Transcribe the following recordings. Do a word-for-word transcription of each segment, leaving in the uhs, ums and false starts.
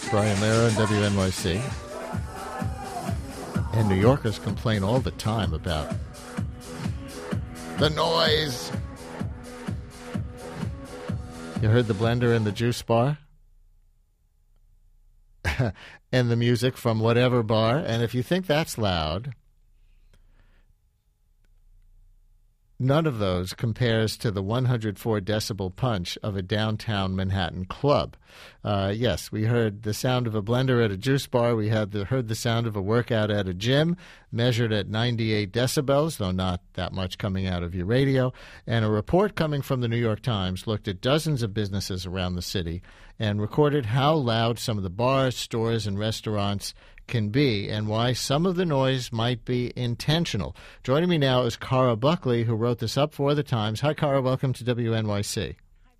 Brian Lehrer and W N Y C. And New Yorkers complain all the time about the noise. You heard the blender and the juice bar? And the music from whatever bar. And if you think that's loud, none of those compares to the one hundred four decibel punch of a downtown Manhattan club. Uh, yes, we heard the sound of a blender at a juice bar. We had the, heard the sound of a workout at a gym, measured at ninety-eight decibels, though not that much coming out of your radio. And a report coming from the New York Times looked at dozens of businesses around the city and recorded how loud some of the bars, stores, and restaurants can be and why some of the noise might be intentional. Joining me now is Cara Buckley, who wrote this up for the Times. Hi, Cara. Welcome to W N Y C.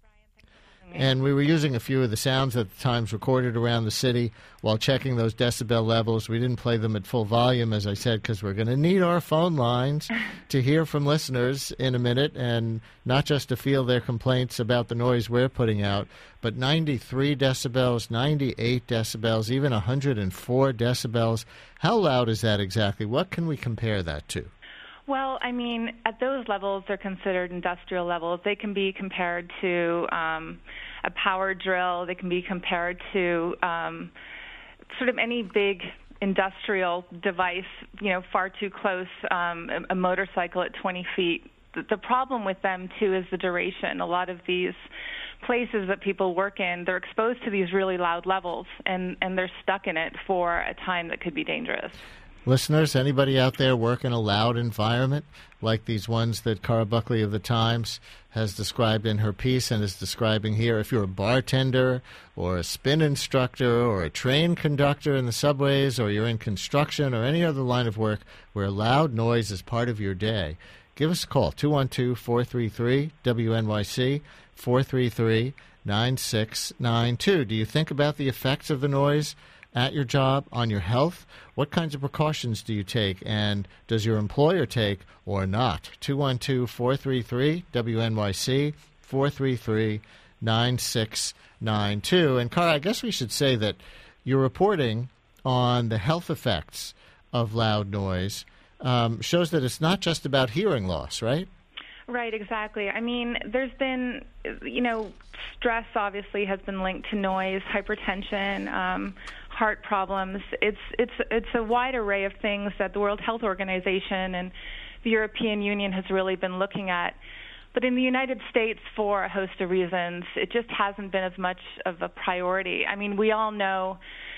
And we were using a few of the sounds that the Times recorded around the city while checking those decibel levels. We didn't play them at full volume, as I said, because we're going to need our phone lines to hear from listeners in a minute, and not just to feel their complaints about the noise we're putting out, but ninety-three decibels, ninety-eight decibels, even one hundred four decibels. How loud is that exactly? What can we compare that to? Well, I mean, at those levels, they're considered industrial levels. They can be compared to um, a power drill. They can be compared to um, sort of any big industrial device, you know, far too close, um, a, a motorcycle at twenty feet. The, the problem with them, too, is the duration. A lot of these places that people work in, they're exposed to these really loud levels, and, and they're stuck in it for a time that could be dangerous. Listeners, anybody out there work in a loud environment like these ones that Cara Buckley of the Times has described in her piece and is describing here? If you're a bartender or a spin instructor or a train conductor in the subways, or you're in construction or any other line of work where loud noise is part of your day, give us a call, two one two, four three three, W N Y C, four three three, nine six nine two. Do you think about the effects of the noise at your job, on your health? What kinds of precautions do you take, and does your employer take or not? two one two, four three three, W N Y C, four three three, nine six nine two. And, Cara, I guess we should say that your reporting on the health effects of loud noise um, shows that it's not just about hearing loss, right? Right, exactly. I mean, there's been, you know, stress obviously has been linked to noise, hypertension, um, heart problems. It's it's it's a wide array of things that the World Health Organization and the European Union has really been looking at. But in the United States, for a host of reasons, it just hasn't been as much of a priority. I mean, we all know,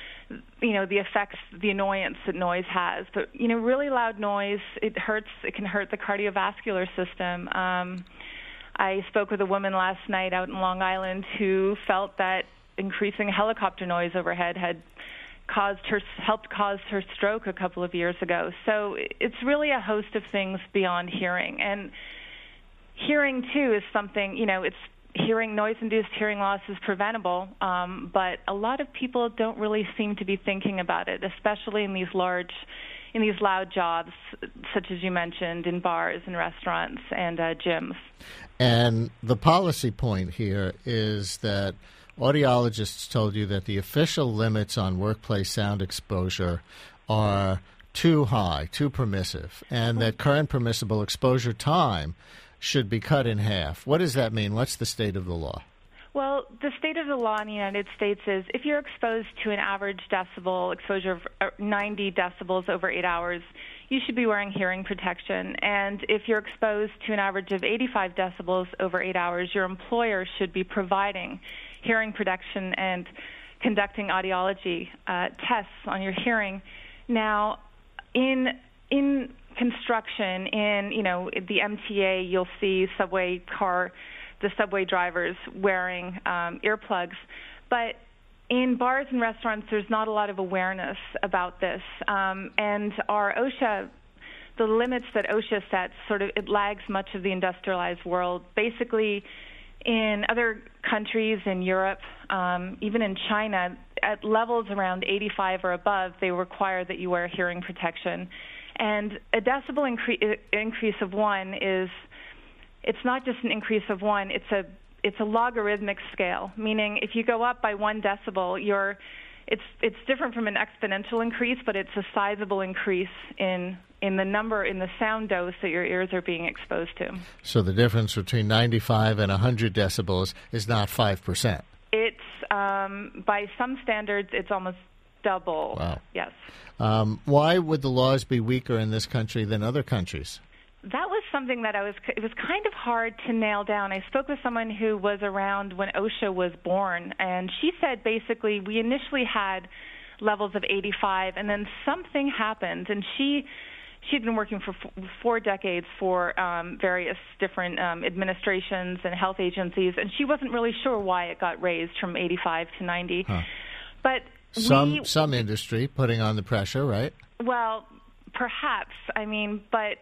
you know, the effects, the annoyance that noise has. But, you know, really loud noise, it hurts, it can hurt the cardiovascular system. Um, I spoke with a woman last night out in Long Island who felt that increasing helicopter noise overhead had caused her, helped cause her stroke a couple of years ago. So it's really a host of things beyond hearing. And hearing, too, is something, you know, it's hearing, noise-induced hearing loss is preventable, um, but a lot of people don't really seem to be thinking about it, especially in these large, in these loud jobs, such as you mentioned, in bars and restaurants and uh, gyms. And the policy point here is that audiologists told you that the official limits on workplace sound exposure are too high, too permissive, and that current permissible exposure time should be cut in half. What does that mean? What's the state of the law? Well, the state of the law in the United States is if you're exposed to an average decibel exposure of ninety decibels over eight hours, you should be wearing hearing protection. And if you're exposed to an average of eighty-five decibels over eight hours, your employer should be providing hearing protection and conducting audiology uh, tests on your hearing. Now, in in construction, in, you know, the M T A, you'll see subway car, the subway drivers wearing um, earplugs. But in bars and restaurants, there's not a lot of awareness about this. Um, and our OSHA, the limits that OSHA sets, sort of, it lags much of the industrialized world. Basically, in other countries in Europe, um, even in China, at levels around eighty-five or above, they require that you wear hearing protection. And a decibel incre- increase of one is, it's not just an increase of one, it's a it's a logarithmic scale, meaning if you go up by one decibel, you're it's it's different from an exponential increase, but it's a sizable increase in in the number, in the sound dose that your ears are being exposed to. So the difference between ninety-five and one hundred decibels is not five percent. It's, um, by some standards, it's almost double. Wow. Yes. Um, why would the laws be weaker in this country than other countries? That was something that I was, it was kind of hard to nail down. I spoke with someone who was around when OSHA was born, and she said basically we initially had levels of eighty-five, and then something happened, and she she'd been working for f- four decades for um, various different um, administrations and health agencies, and she wasn't really sure why it got raised from eighty-five to ninety. Huh. But some we, some industry putting on the pressure, right? Well, perhaps. I mean, but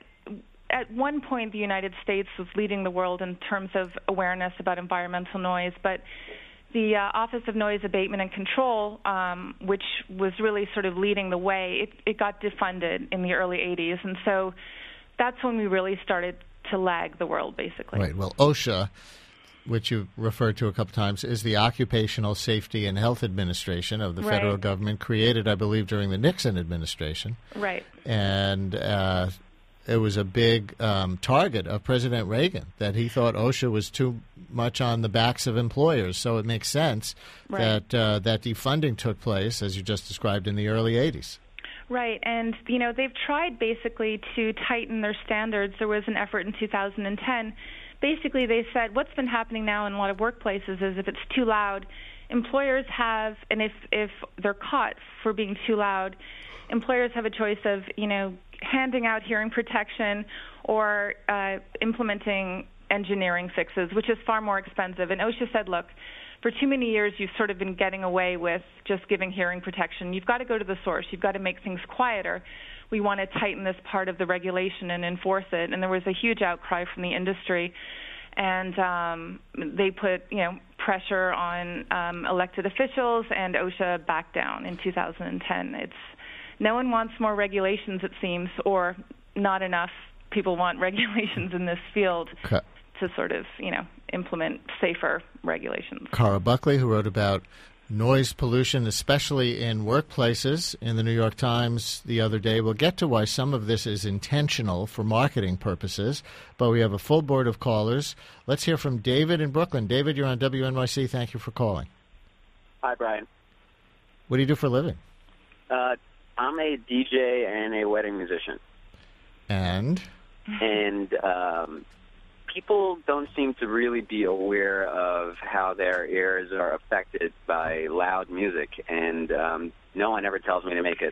at one point, the United States was leading the world in terms of awareness about environmental noise, but the uh, Office of Noise Abatement and Control, um, which was really sort of leading the way, it, it got defunded in the early eighties, and so that's when we really started to lag the world, basically. Right. Well, OSHA, which you referred to a couple times, is the Occupational Safety and Health Administration of the Right. federal government, created, I believe, during the Nixon administration. Right. And uh, it was a big um, target of President Reagan, that he thought OSHA was too much on the backs of employers. So it makes sense Right. that uh, that defunding took place, as you just described, in the early eighties. Right, and you know they've tried basically to tighten their standards. There was an effort in two thousand ten. Basically, they said what's been happening now in a lot of workplaces is if it's too loud, employers have, and if if they're caught for being too loud, employers have a choice of you know handing out hearing protection or uh, implementing engineering fixes, which is far more expensive. And OSHA said, look, for too many years, you've sort of been getting away with just giving hearing protection. You've got to go to the source. You've got to make things quieter. We want to tighten this part of the regulation and enforce it. And there was a huge outcry from the industry. And um, they put, you know, pressure on um, elected officials, and OSHA backed down in two thousand ten. It's no one wants more regulations, it seems, or not enough people want regulations in this field. Okay. To sort of, you know, implement safer regulations. Cara Buckley, who wrote about noise pollution, especially in workplaces, in the New York Times the other day. We'll get to why some of this is intentional for marketing purposes, but we have a full board of callers. Let's hear from David in Brooklyn. David, you're on W N Y C. Thank you for calling. Hi, Brian. What do you do for a living? Uh, I'm a D J and a wedding musician. And? And um, people don't seem to really be aware of how their ears are affected by loud music. And um, no one ever tells me to make it,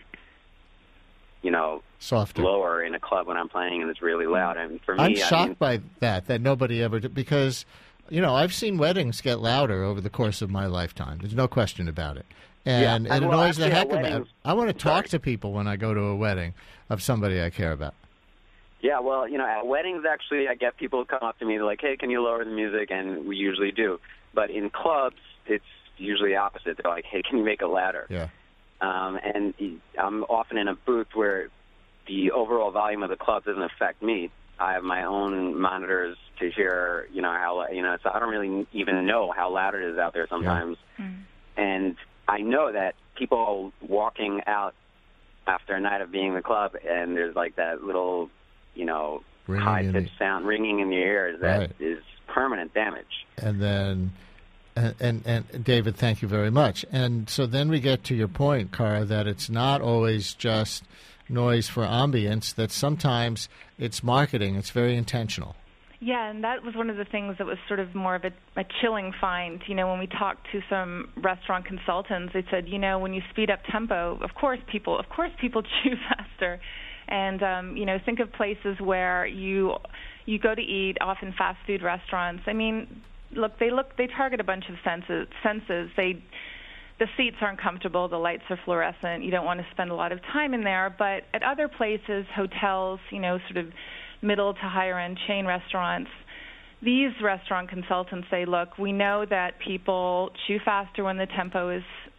you know, softer, lower in a club when I'm playing and it's really loud. And for me, I'm I shocked mean, by that, that nobody ever did, because, you know, I've seen weddings get louder over the course of my lifetime. There's no question about it. And Yeah, it well, annoys the actually, heck at out of me. weddings- I want to talk Sorry. to people when I go to a wedding of somebody I care about. Yeah, well, you know, at weddings, actually, I get people come up to me, they're like, hey, can you lower the music? And we usually do. But in clubs, it's usually opposite. They're like, hey, can you make it louder? Yeah. Um, and I'm often in a booth where the overall volume of the club doesn't affect me. I have my own monitors to hear, you know, how, you know, so I don't really even know how loud it is out there sometimes. Yeah. Mm. And I know that people walking out after a night of being in the club, and there's like that little, you know, Ringing high-pitched in the- sound ringing in your ears that Right. is permanent damage. And then, and, and, and David, thank you very much. And so then we get to your point, Cara, that it's not always just noise for ambience, that sometimes it's marketing. It's very intentional. Yeah, and that was one of the things that was sort of more of a, a chilling find. You know, when we talked to some restaurant consultants, they said, you know, when you speed up tempo, of course people, of course people chew faster. And, um, you know, think of places where you you go to eat, often fast food restaurants. I mean, look, they look, they target a bunch of senses. senses. They, the seats aren't comfortable, the lights are fluorescent. You don't want to spend a lot of time in there. But at other places, hotels, you know, sort of middle to higher end chain restaurants, these restaurant consultants say, look, we know that people chew faster when the tempo is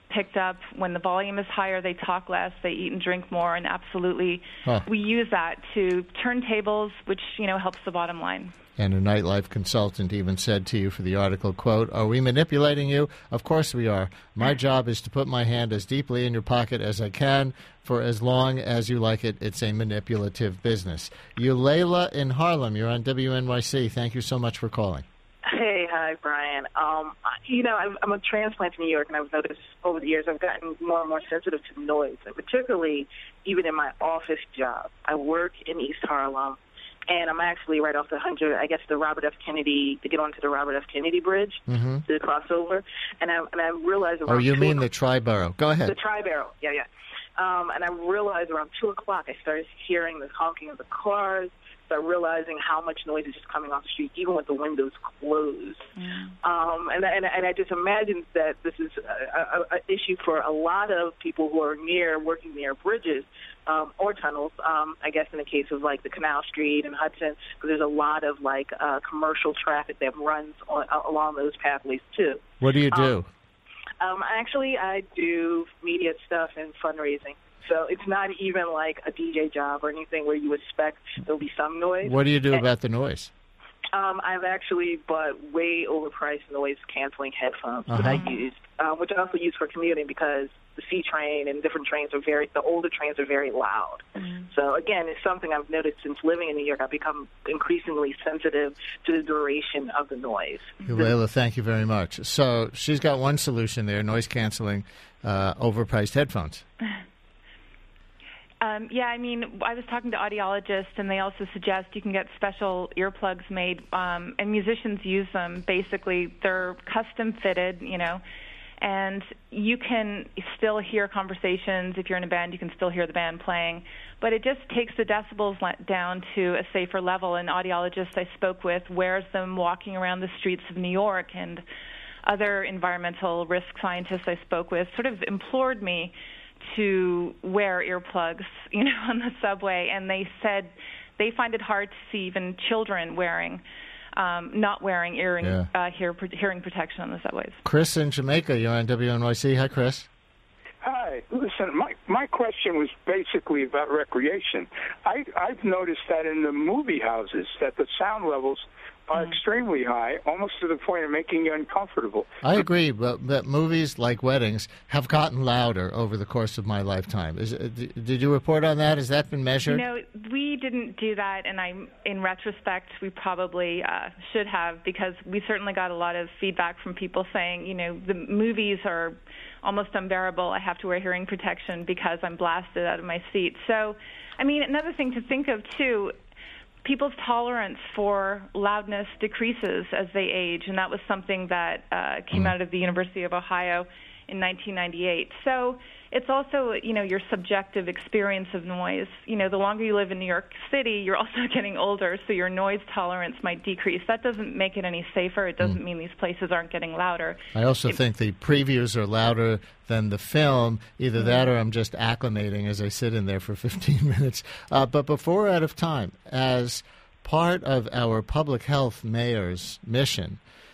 picked up. When the volume is higher, they talk less, they eat and drink more, and absolutely huh. we use that to turn tables, which, you know, helps the bottom line. And a nightlife consultant even said to you for the article, quote, "Are we manipulating you? Of course we are. My job is to put my hand as deeply in your pocket as I can for as long as you like it. It's a manipulative business." Eulayla in Harlem, you're on W N Y C. Thank you so much for calling. Hey, hi, Brian. Um, you know, I'm, I'm a transplant in New York, and I've noticed over the years I've gotten more and more sensitive to noise, and particularly even in my office job. I work in East Harlem. And I'm actually right off the hundred, I guess the Robert F. Kennedy, to get onto the Robert F. Kennedy Bridge, mm-hmm. to the crossover. And I, and I realized around Oh, you two mean the Tri-Borough. Go ahead. The Tri-Borough, yeah, yeah. Um, and I realized around two o'clock I started hearing the honking of the cars, started realizing how much noise is just coming off the street, even with the windows closed. Mm. Um, and, and, and I just imagined that this is an issue for a lot of people who are near, working near bridges, Um, or tunnels, um, I guess in the case of, like, the Canal Street and Hudson, because there's a lot of, like, uh, commercial traffic that runs on, uh, along those pathways, too. What do you do? Um, um, actually, I do media stuff and fundraising. So it's not even, like, a D J job or anything where you expect there'll be some noise. What do you do and, about the noise? Um, I've actually bought way overpriced noise-canceling headphones uh-huh. that I used, uh, which I also use for commuting because the C train and different trains are very, the older trains are very loud. Mm-hmm. So, again, it's something I've noticed since living in New York. I've become increasingly sensitive to the duration of the noise. Eulayla, thank you very much. So she's got one solution there, noise-canceling, uh, overpriced headphones. Um, yeah, I mean, I was talking to audiologists, and they also suggest you can get special earplugs made, um, and musicians use them. Basically, they're custom-fitted, you know, and you can still hear conversations. If you're in a band, you can still hear the band playing, but it just takes the decibels down to a safer level. And audiologists I spoke with wears them walking around the streets of New York, and other environmental risk scientists I spoke with sort of implored me to wear earplugs, you know, on the subway, and they said they find it hard to see even children wearing, um, not wearing earring, yeah. uh, hear, hearing protection on the subways. Chris in Jamaica, you're on W N Y C. Hi, Chris. Hi. Listen, my my question was basically about recreation. I I've noticed that in the movie houses that the sound levels are mm-hmm. extremely high, almost to the point of making you uncomfortable. I agree, but, but movies like weddings have gotten louder over the course of my lifetime. Is, did you report on that? Has that been measured? You know, we didn't do that, and I, in retrospect, we probably uh, should have, because we certainly got a lot of feedback from people saying, you know, the movies are almost unbearable. I have to wear hearing protection because I'm blasted out of my seat. So, I mean, another thing to think of, too, people's tolerance for loudness decreases as they age, and that was something that uh, came mm. out of the University of Ohio in nineteen ninety-eight. So it's also, you know, your subjective experience of noise. You know, the longer you live in New York City, you're also getting older, so your noise tolerance might decrease. That doesn't make it any safer. It doesn't mm. mean these places aren't getting louder. I also it, think the previews are louder than the film. Either mm. that or I'm just acclimating as I sit in there for fifteen minutes. Uh, but before we're out of time, as part of our public health mayor's mission,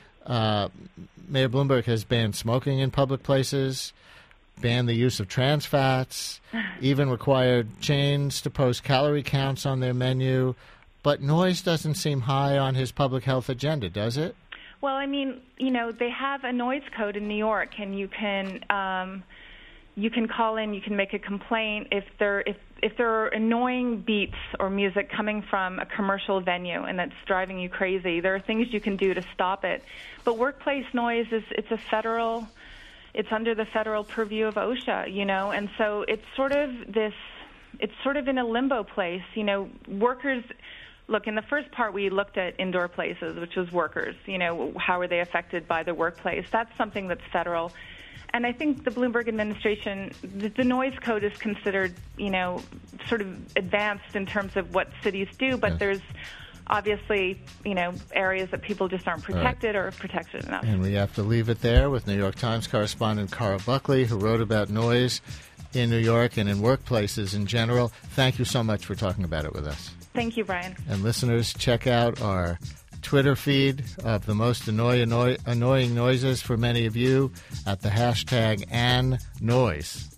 uh, Mayor Bloomberg has banned smoking in public places, banned the use of trans fats, even required chains to post calorie counts on their menu. But noise doesn't seem high on his public health agenda, does it? Well, I mean, you know, they have a noise code in New York, and you can um, you can call in, you can make a complaint if there if if there are annoying beats or music coming from a commercial venue and that's driving you crazy. There are things you can do to stop it. But workplace noise is it's a federal. It's under the federal purview of OSHA, you know, and so it's sort of this, it's sort of in a limbo place, you know, workers, look, in the first part we looked at indoor places, which was workers, you know, how are they affected by the workplace? That's something that's federal. And I think the Bloomberg administration, the, the noise code is considered, you know, sort of advanced in terms of what cities do, but yeah. there's obviously, you know, areas that people just aren't protected right. or protected enough. And we have to leave it there with New York Times correspondent Carl Buckley, who wrote about noise in New York and in workplaces in general. Thank you so much for talking about it with us. Thank you, Brian. And listeners, check out our Twitter feed of the most annoy, annoy, annoying noises for many of you at the hashtag AnNoise.